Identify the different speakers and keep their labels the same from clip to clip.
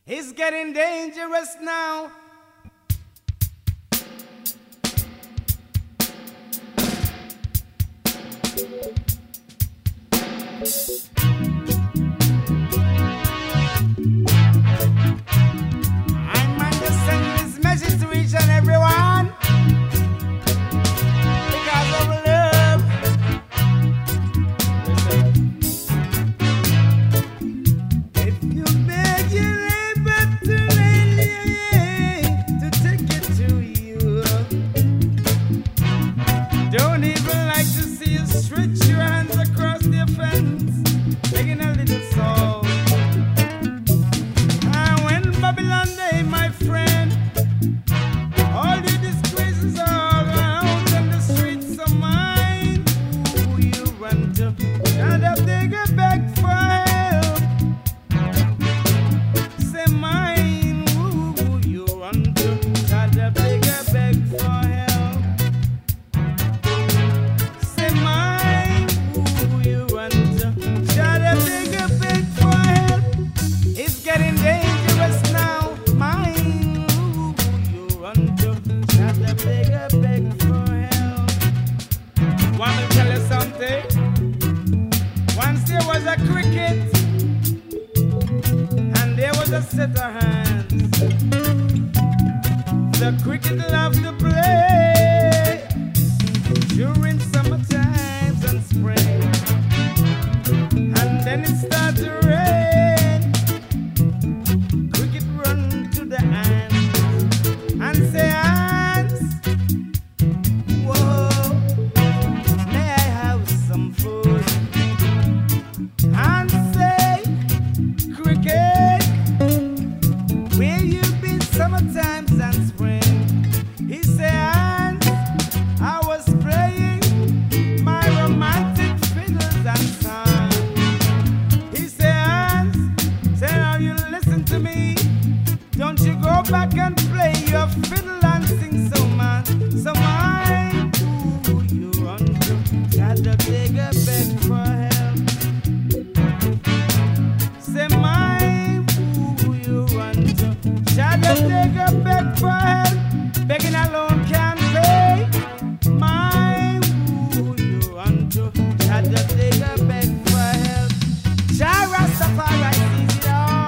Speaker 1: It's getting dangerous now. I'm understanding this message to each and everyone because of love. If you beg your neighbor to take it to you, don't even like to see you stretch your hands across the fence, begging a little soul. And when Babylon Day, my friend, all your disgraces are out on the streets of mine. Who you run to? Shut up, they go back for help. Say mine, who you run to? Shut up, they go back for help. Say mine, who you run to? Shut up, they go back for help. It's getting dangerous now. Mine, who you run to? Shut up, they go back for help. Want me to tell you something? Once there was a cricket, and there was a set of hands. The cricket loved to play during summer times and spring, and then it started to rain. Cricket run to the ants and say, ants, whoa, may I have some food? And say, cricket, where you been summer times and spring? He say, ants, I was playing my romantic fiddles and songs. He say, ants, say now you listen to me. Don't you go back and play your fiddle and sing some man. So mine, who you run to? Gotta take a beg for help. Say mine, who you run to? Gotta take a beg for help. Begging alone can't pay. Mine, who you run to? Gotta take a beg for help. Jah Rastafari sees it all.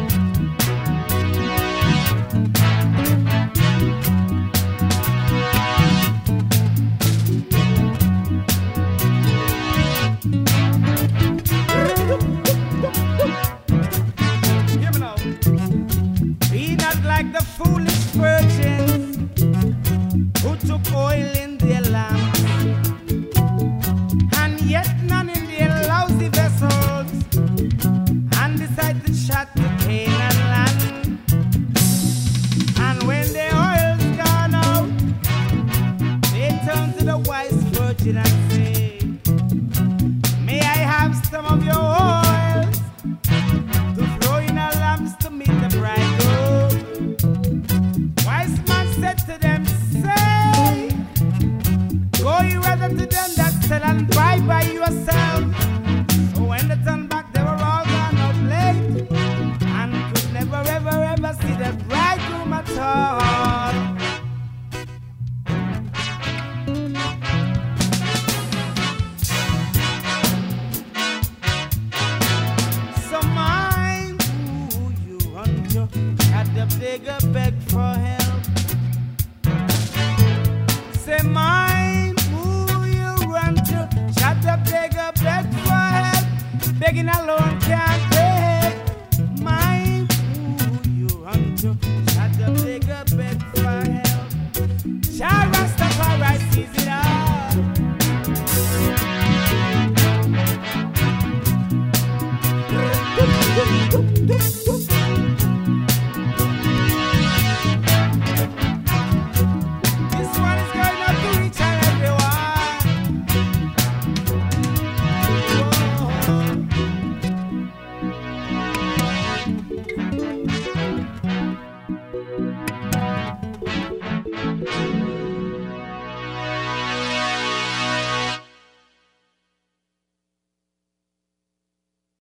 Speaker 1: Hear me now. Be not like the foolish virgins who took oil in their lamps, and yet none in their lousy vessels, and decided to shut the Canaan land. And when the oil's gone out, they turn to the wise virgin and say, may I have some of your oils to throw in our lamps to meet the bridegroom? Wise man said to them, say, go you rather to them that sell and buy by yourself. So when they turned back, they were all gone out late and could never, ever, ever see the bridegroom at all. So mine, who you run to? Had the bigger beg for help. Say mine, who you run to? Shut up, beg for help. Begging alone can't